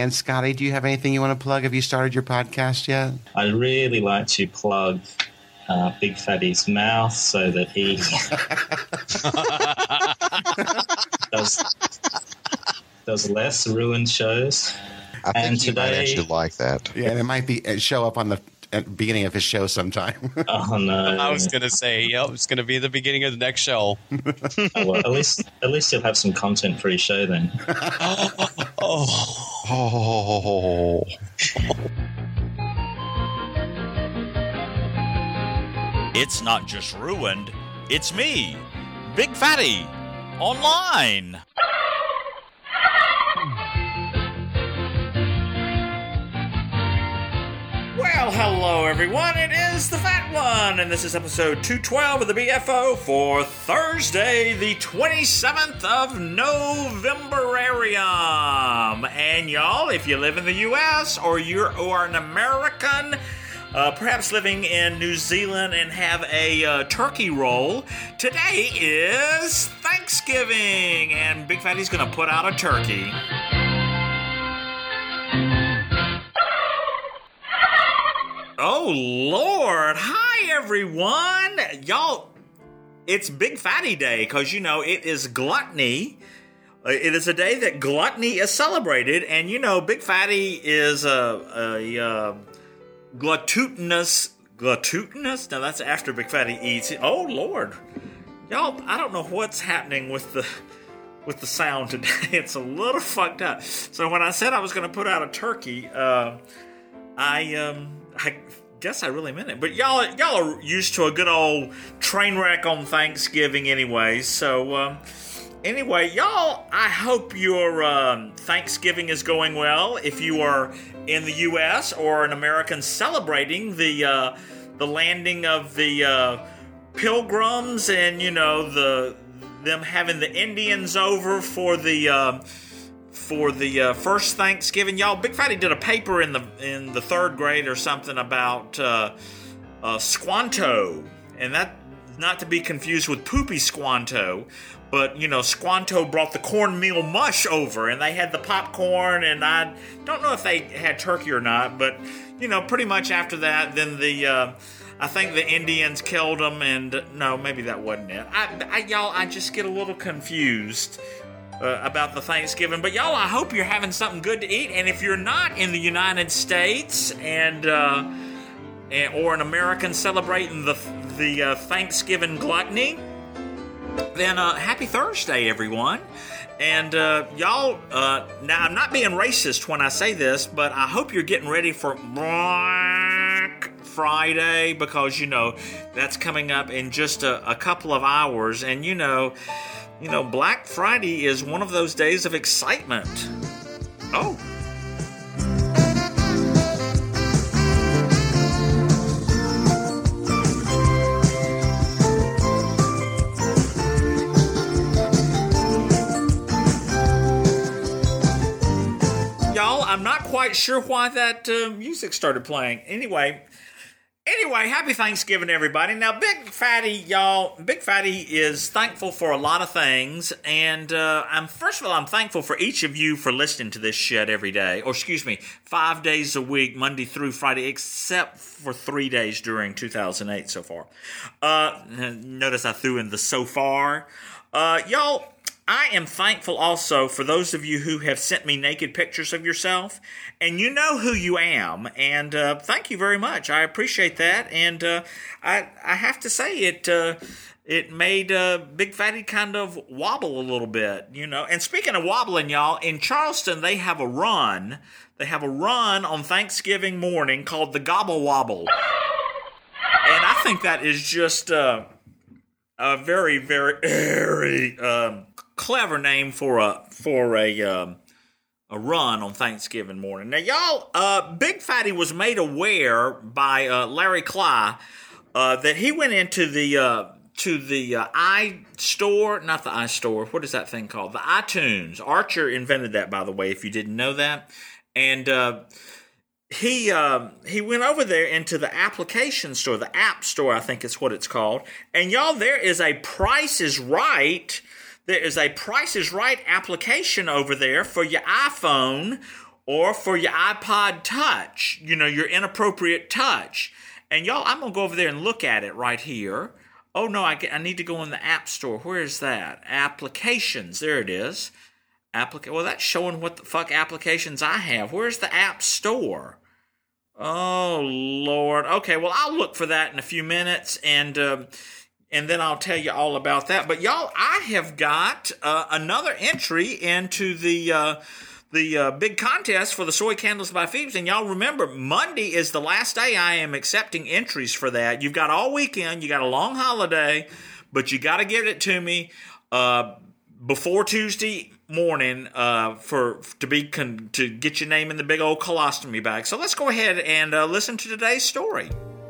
And Scotty, do you have anything you want to plug? Have you started your podcast yet? I'd really like to plug Big Fatty's mouth so that he does less ruined shows. I think you might actually like that. Yeah, and it might be show up on the beginning of his show sometime. Oh no! I was going to say, it's going to be the beginning of the next show. Oh, well, at least he'll have some content for his show then. Oh. It's not just ruined, it's me, Big Fatty, online. Well, hello everyone, it is the Fat One, and this is episode 212 of the BFO for Thursday, the 27th of Novemberarium. And y'all, if you live in the U.S. or you are an American, perhaps living in New Zealand and have a turkey roll, today is Thanksgiving, and Big Fatty's going to put out a turkey. Oh, Lord. Hi, everyone. Y'all, it's Big Fatty Day because, it is gluttony. It is a day that gluttony is celebrated. And, Big Fatty is a gluttonous? No, that's after Big Fatty eats. Oh, Lord. Y'all, I don't know what's happening with the sound today. It's a little fucked up. So when I said I was going to put out a turkey, I guess I really meant it. But y'all are used to a good old train wreck on Thanksgiving anyway. So, anyway, y'all, I hope your Thanksgiving is going well. If you are in the U.S. or an American celebrating the landing of the Pilgrims and, them having the Indians over for the first Thanksgiving. Y'all, Big Fatty did a paper in the third grade or something about Squanto, and that not to be confused with Poopy Squanto, but Squanto brought the cornmeal mush over, and they had the popcorn, and I don't know if they had turkey or not, but pretty much after that, then I think the Indians killed them, and no, maybe that wasn't it. I just get a little confused about the Thanksgiving. But y'all, I hope you're having something good to eat. And if you're not in the United States or an American celebrating the Thanksgiving gluttony, then happy Thursday, everyone. And y'all, now I'm not being racist when I say this, but I hope you're getting ready for Black Friday because that's coming up in just a couple of hours, and Black Friday is one of those days of excitement. Oh. Y'all, I'm not quite sure why that music started playing. Anyway, happy Thanksgiving, everybody. Now, Big Fatty is thankful for a lot of things, and I'm thankful for each of you for listening to this shit every day, or 5 days a week, Monday through Friday, except for 3 days during 2008 so far. Notice I threw in the so far. Y'all, I am thankful also for those of you who have sent me naked pictures of yourself, and you know who you am, and thank you very much. I appreciate that, and I have to say it made Big Fatty kind of wobble a little bit, And speaking of wobbling, y'all, in Charleston they have a run. They have a run on Thanksgiving morning called the Gobble Wobble, and I think that is just a very, very, very clever name for a run on Thanksgiving morning. Now, y'all, Big Fatty was made aware by Larry Cly that he went into the iStore, not the iStore. What is that thing called? The iTunes. Archer invented that, by the way, if you didn't know that. And he went over there into the application store, the App Store, I think is what it's called. And y'all, there is a Price is Right. There is a Price is Right application over there for your iPhone or for your iPod Touch, your inappropriate touch. And y'all, I'm going to go over there and look at it right here. Oh, no, I need to go in the App Store. Where is that? Applications. There it is. Well, that's showing what the fuck applications I have. Where's the App Store? Oh, Lord. Okay, well, I'll look for that in a few minutes, and then I'll tell you all about that. But, y'all, I have got another entry into the big contest for the Soy Candles by Phoebes. And y'all remember, Monday is the last day I am accepting entries for that. You've got all weekend. You got a long holiday, but you got to get it to me before Tuesday morning to get your name in the big old colostomy bag. So let's go ahead and listen to today's story.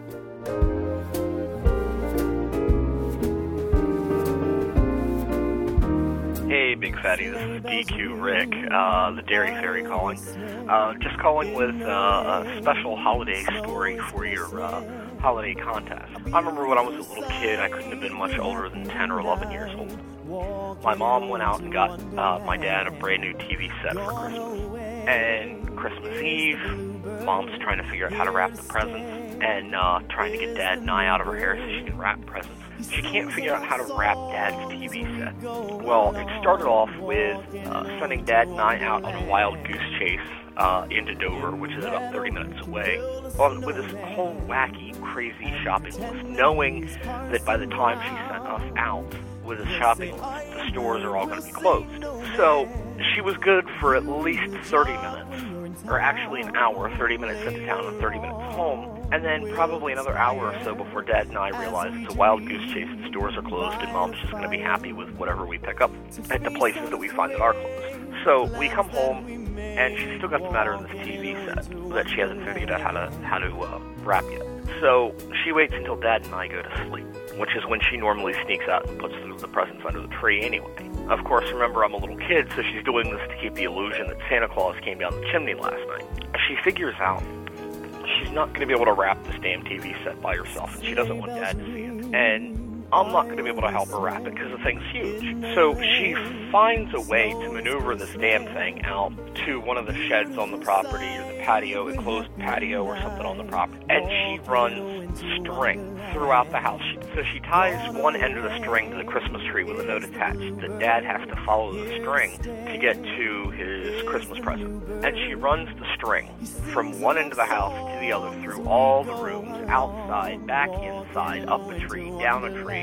Hey, Big Fatty, this is DQ Rick, the Dairy Fairy calling. Just calling with a special holiday story for your holiday contest. I remember when I was a little kid, I couldn't have been much older than 10 or 11 years old. My mom went out and got my dad a brand new TV set for Christmas. And Christmas Eve, Mom's trying to figure out how to wrap the presents and trying to get Dad and I out of her hair so she can wrap presents. She can't figure out how to wrap Dad's TV set. Well, it started off with sending Dad and I out on a wild goose chase into Dover, which is about 30 minutes away, with this whole wacky, crazy shopping list, knowing that by the time she sent us out with this shopping list, the stores are all going to be closed. So she was good for at least 30 minutes, or actually an hour, 30 minutes into town and 30 minutes home, and then probably another hour or so before Dad and I realize it's a wild goose chase, the stores are closed, and Mom's just going to be happy with whatever we pick up at the places that we find that are closed. So we come home, and she's still got the matter of this TV set that she hasn't figured out how to wrap yet. So she waits until Dad and I go to sleep, which is when she normally sneaks out and puts the presents under the tree anyway. Of course, remember, I'm a little kid, so she's doing this to keep the illusion that Santa Claus came down the chimney last night. She figures out she's not going to be able to wrap this damn TV set by herself, and she doesn't want Dad to see it. And I'm not going to be able to help her wrap it because the thing's huge. So she finds a way to maneuver this damn thing out to one of the sheds on the property, or the patio, enclosed patio or something on the property. And she runs string throughout the house. So she ties one end of the string to the Christmas tree with a note attached that Dad has to follow the string to get to his Christmas present. And she runs the string from one end of the house to the other through all the rooms, outside, back inside, up a tree, down a tree,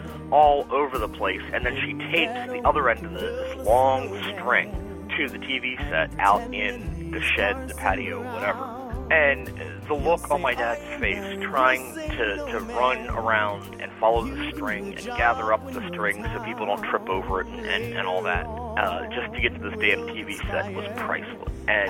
all over the place, and then she tapes the other end of this long string to the TV set out in the shed, the patio, whatever. And the look on my dad's face trying to run around and follow the string and gather up the string so people don't trip over it and all that, just to get to this damn TV set was priceless. And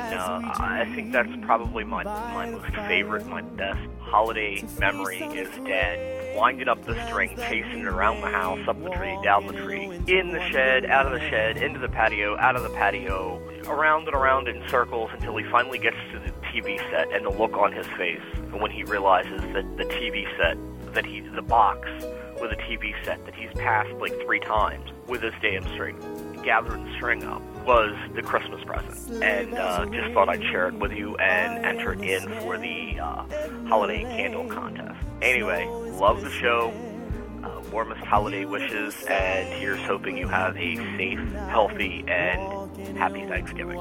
I think that's probably my most favorite, my best holiday memory is Dad winding up the string, chasing it around the house, up the tree, down the tree, in the shed, out of the shed, into the patio, out of the patio, around and around in circles until he finally gets to the TV set, and the look on his face when he realizes that the TV set, the box with a TV set that he's passed like 3 times with his damn string, gathering the string up, was the Christmas present. And just thought I'd share it with you and enter it in for the holiday candle contest. Anyway, love the show. Warmest holiday wishes, and here's hoping you have a safe, healthy, and happy Thanksgiving.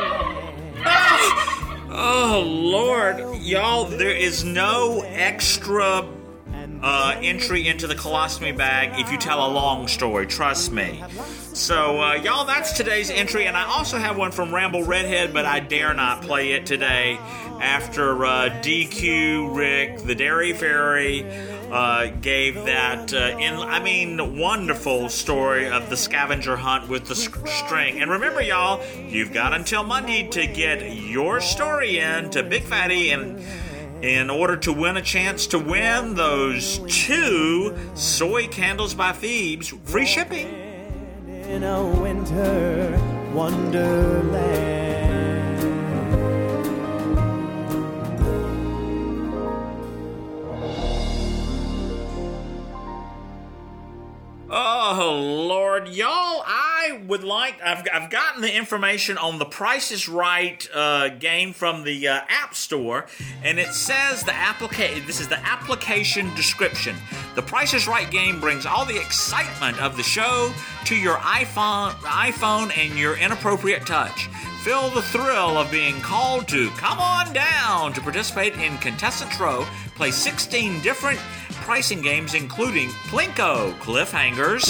Oh, Lord. Y'all, there is no extra entry into the colostomy bag if you tell a long story. Trust me. So, y'all, that's today's entry. And I also have one from Ramble Redhead, but I dare not play it today after DQ Rick, the Dairy Fairy, gave that, wonderful story of the scavenger hunt with the string. And remember, y'all, you've got until Monday to get your story in to Big Fatty in order to win a chance to win those 2 Soy Candles by Phoebes, free shipping. In a winter wonderland. Oh, Lord, y'all, I I've gotten the information on the Price is Right game from the App Store, and it says this is the application description. The Price is Right game brings all the excitement of the show to your iPhone and your inappropriate touch. Feel the thrill of being called to come on down to participate in Contestants Row. Play 16 different pricing games, including Plinko, Cliffhangers,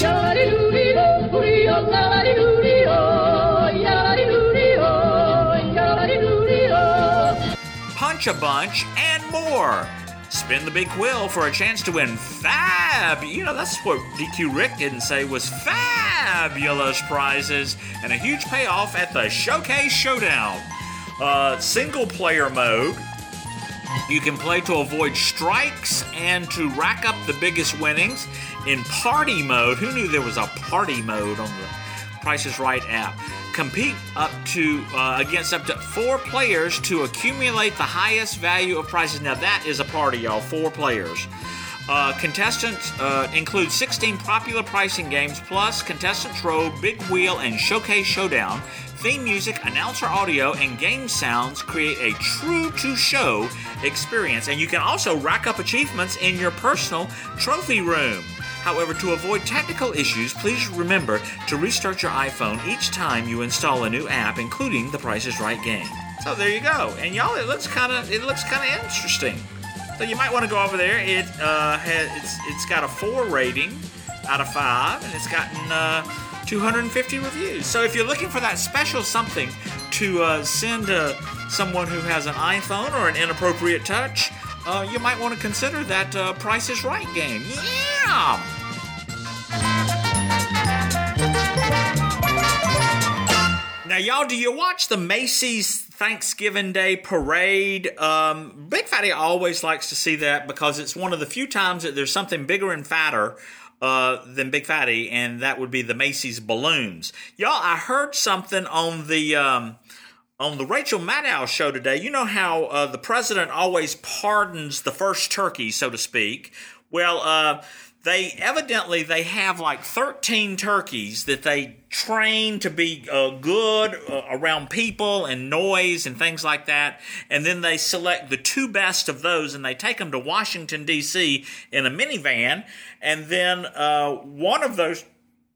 Punch a Bunch, and more. Spin the big wheel for a chance to win that's what DQ Rick didn't say was fabulous prizes and a huge payoff at the Showcase Showdown. Single player mode. You can play to avoid strikes and to rack up the biggest winnings. In party mode, who knew there was a party mode on the Price is Right app? Compete against up to 4 players to accumulate the highest value of prizes. Now that is a party, y'all. 4 players. Contestants include 16 popular pricing games, plus Contestants Row, Big Wheel, and Showcase Showdown. Theme music, announcer audio, and game sounds create a true-to-show experience. And you can also rack up achievements in your personal trophy room. However, to avoid technical issues, please remember to restart your iPhone each time you install a new app, including the Price is Right game. So there you go. And y'all, it looks kind of interesting. So you might want to go over there. It's got a 4 rating out of 5, and it's gotten 250 reviews. So if you're looking for that special something to send to someone who has an iPhone or an inappropriate touch, you might want to consider that Price is Right game. Yeah! Now, y'all, do you watch the Macy's Thanksgiving Day Parade? Big Fatty always likes to see that because it's one of the few times that there's something bigger and fatter than Big Fatty, and that would be the Macy's balloons. Y'all, I heard something on the Rachel Maddow show today. You know how the president always pardons the first turkey, so to speak. Well, they have like 13 turkeys that they train to be good around people and noise and things like that. And then they select the 2 best of those and they take them to Washington, D.C. in a minivan. And then one of those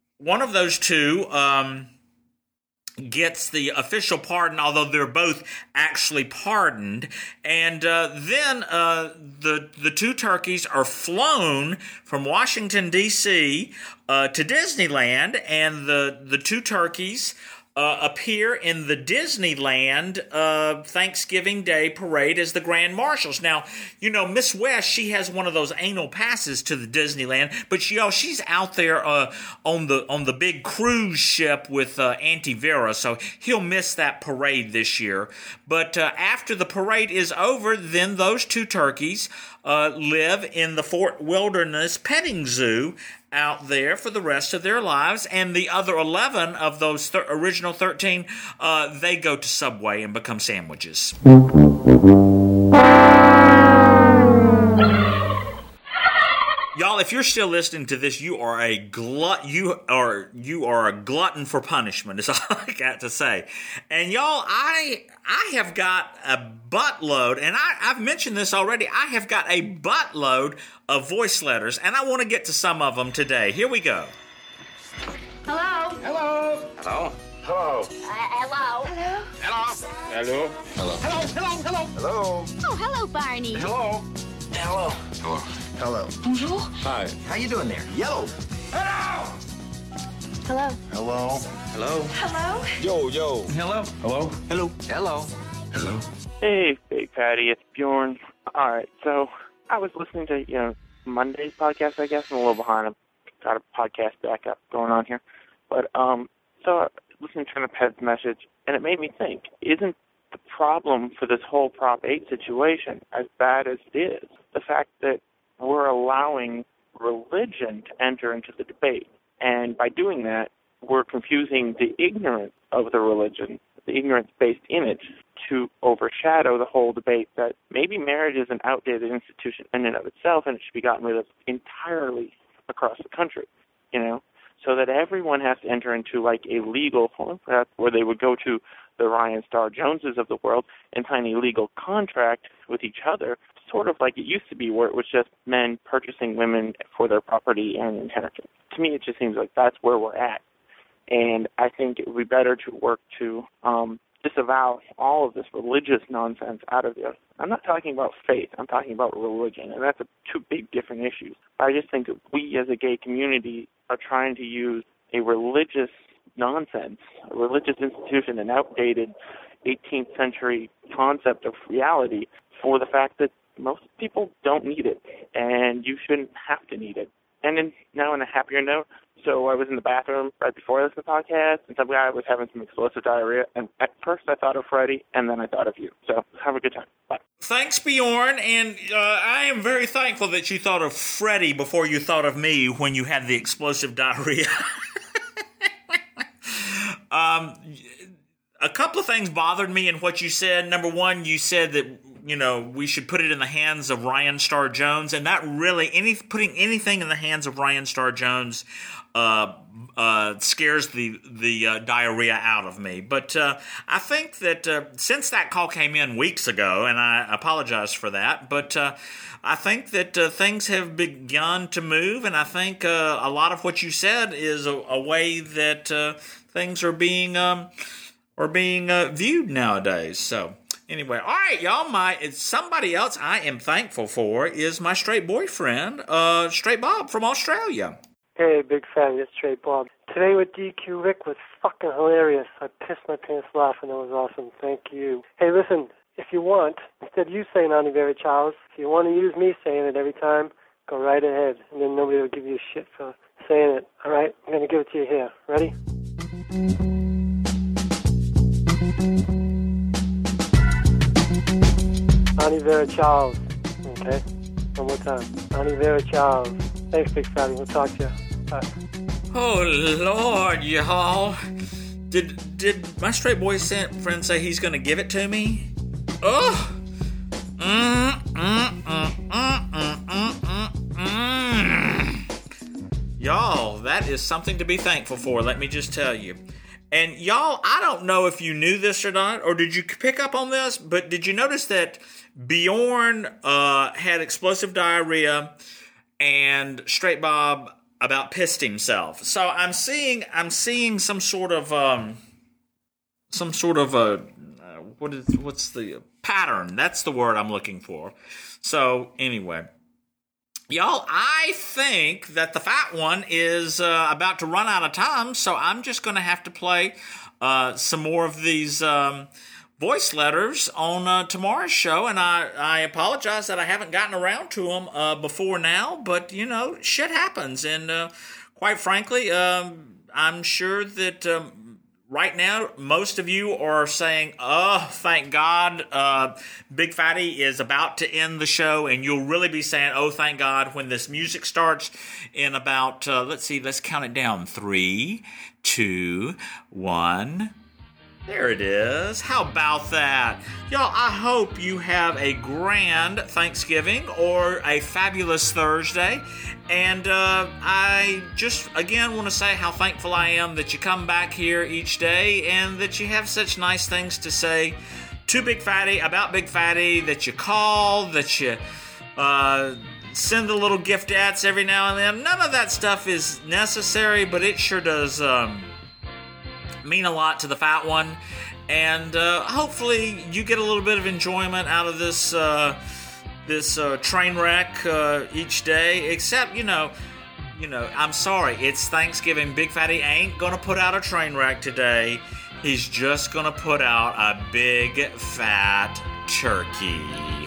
2 gets the official pardon, although they're both actually pardoned. And then the 2 turkeys are flown from Washington, D.C. To Disneyland, and the 2 turkeys appear in the Disneyland Thanksgiving Day Parade as the Grand Marshals. Now, you know, Miss West, she has one of those annual passes to the Disneyland, but she's out there on the big cruise ship with Auntie Vera, so he'll miss that parade this year. But after the parade is over, then those 2 turkeys live in the Fort Wilderness Petting Zoo out there for the rest of their lives, and the other 11 of those original 13, they go to Subway and become sandwiches. Y'all, if you're still listening to this, you are a glutton for punishment, is all I got to say. And y'all, I have got a buttload, and I've mentioned this already, I have got a buttload of voice letters, and I want to get to some of them today. Here we go. Hello. Hello. Hello. Hello. Hello. Hello. Hello. Hello. Hello. Hello. Hello. Hello. Oh, hello, Barney. Hello. Hello. Hello. Hello. Bonjour. Hi. How you doing there? Yellow. Hello. Hello. Hello. Hello. Hello. Yo. Hello. Hello. Hello. Hello. Hello. Hey, Big Patty, it's Bjorn. All right, so I was listening to, Monday's podcast, I guess. I'm a little behind. I've got a podcast backup going on here. But, so I listened to Triniped's message, and it made me think, isn't the problem for this whole Prop 8 situation, as bad as it is, the fact that we're allowing religion to enter into the debate? And by doing that, we're confusing the ignorance of the religion, the ignorance-based image, to overshadow the whole debate that maybe marriage is an outdated institution in and of itself, and it should be gotten rid of entirely across the country, so that everyone has to enter into like a legal contract where they would go to the Ryan Star Joneses of the world and sign a legal contract with each other, sort of like it used to be, where it was just men purchasing women for their property and inheritance. To me, it just seems like that's where we're at. And I think it would be better to work to disavow all of this religious nonsense out of there. I'm not talking about faith. I'm talking about religion, and that's two big different issues. I just think that we as a gay community are trying to use a religious nonsense, a religious institution, an outdated 18th century concept of reality for the fact that most people don't need it, and you shouldn't have to need it. And then now on a happier note, so I was in the bathroom right before I listened to the podcast, and some guy was having some explosive diarrhea, and at first I thought of Freddie, and then I thought of you. So have a good time. Bye. Thanks, Bjorn, and I am very thankful that you thought of Freddie before you thought of me when you had the explosive diarrhea. A couple of things bothered me in what you said. Number one, you said that, you know, we should put it in the hands of Ryan Star Jones, and that really, putting anything in the hands of Ryan Star Jones scares the diarrhea out of me. But I think that since that call came in weeks ago, and I apologize for that, but I think that things have begun to move, and I think a lot of what you said is a way that things are being viewed nowadays. So anyway, all right, y'all. Somebody else I am thankful for is my straight boyfriend, Straight Bob from Australia. Hey, Big Fatty, it's Straight Bob. Today with DQ Rick was fucking hilarious. I pissed my pants laughing. It was awesome. Thank you. Hey, listen, if you want, instead of you saying Ani Vera Charles, if you want to use me saying it every time, go right ahead, and then nobody will give you shit for saying it. All right? I'm going to give it to you here. Ready? Ani Vera Charles. Okay? One more time. Ani Vera Charles. Thanks, Big Fatty. We'll talk to you. Bye. Oh, Lord, y'all. Did my straight boy friend say he's going to give it to me? Oh! Y'all, that is something to be thankful for, let me just tell you. And y'all, I don't know if you knew this or not, or did you pick up on this, but did you notice that Bjorn had explosive diarrhea and Straight Bob about pissed himself? So I'm seeing some sort of what's the pattern? That's the word I'm looking for. So anyway, y'all, I think that the fat one is about to run out of time, so I'm just going to have to play some more of these voice letters on tomorrow's show, and I apologize that I haven't gotten around to them before now, but, you know, shit happens, and quite frankly, I'm sure that right now most of you are saying, oh, thank God, Big Fatty is about to end the show, and you'll really be saying, oh, thank God, when this music starts in about, let's count it down, 3, 2, 1... There it is. How about that? Y'all, I hope you have a grand Thanksgiving or a fabulous Thursday. And I just, again, want to say how thankful I am that you come back here each day and that you have such nice things to say to Big Fatty, about Big Fatty, that you call, that you send the little giftettes every now and then. None of that stuff is necessary, but it sure does mean a lot to the fat one, and hopefully you get a little bit of enjoyment out of this train wreck each day. Except, you know, I'm sorry, it's Thanksgiving. Big Fatty ain't gonna put out a train wreck today. He's just gonna put out a big fat turkey.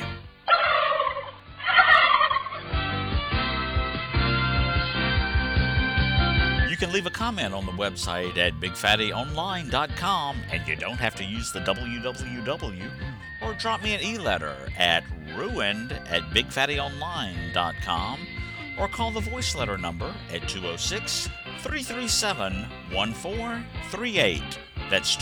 You can leave a comment on the website at bigfattyonline.com, and you don't have to use the www, or drop me an e-letter at ruined@bigfattyonline.com, or call the voice letter number at 206-337-1438. That's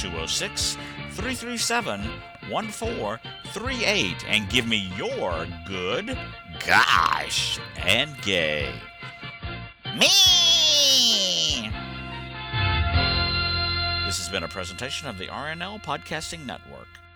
206-337-1438, and give me your good, gosh, and gay. Me! has been a presentation of the RNL Podcasting Network.